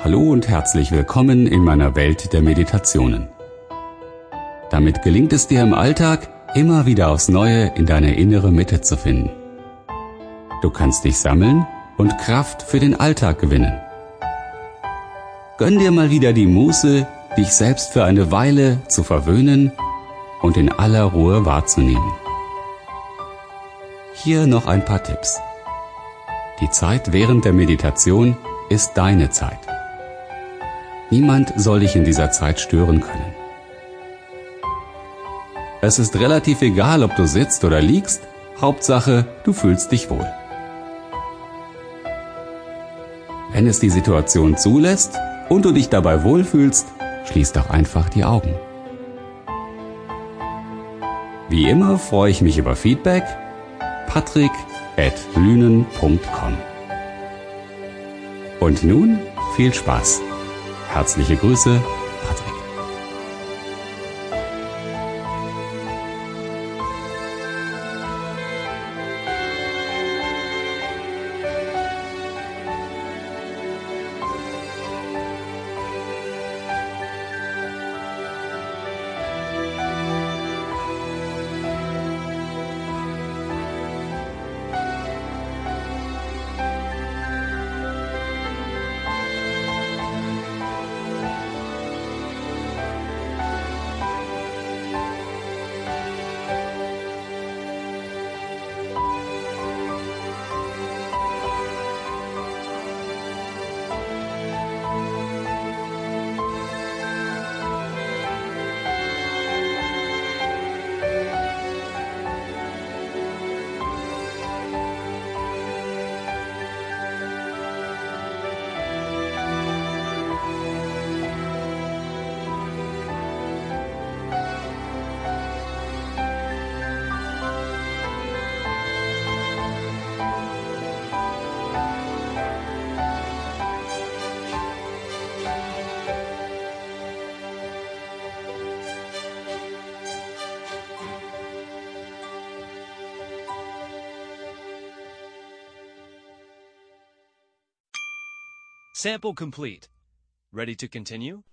Hallo und herzlich willkommen in meiner Welt der Meditationen. Damit gelingt es dir im Alltag, immer wieder aufs Neue in deine innere Mitte zu finden. Du kannst dich sammeln und Kraft für den Alltag gewinnen. Gönn dir mal wieder die Muße, dich selbst für eine Weile zu verwöhnen und in aller Ruhe wahrzunehmen. Hier noch ein paar Tipps. Die Zeit während der Meditation ist deine Zeit. Niemand soll dich in dieser Zeit stören können. Es ist relativ egal, ob du sitzt oder liegst, Hauptsache, du fühlst dich wohl. Wenn es die Situation zulässt und du dich dabei wohlfühlst, schließ doch einfach die Augen. Wie immer freue ich mich über Feedback. patrick@lünen.com. Und nun viel Spaß. Herzliche Grüße, Patrick. Sample complete. Ready to continue?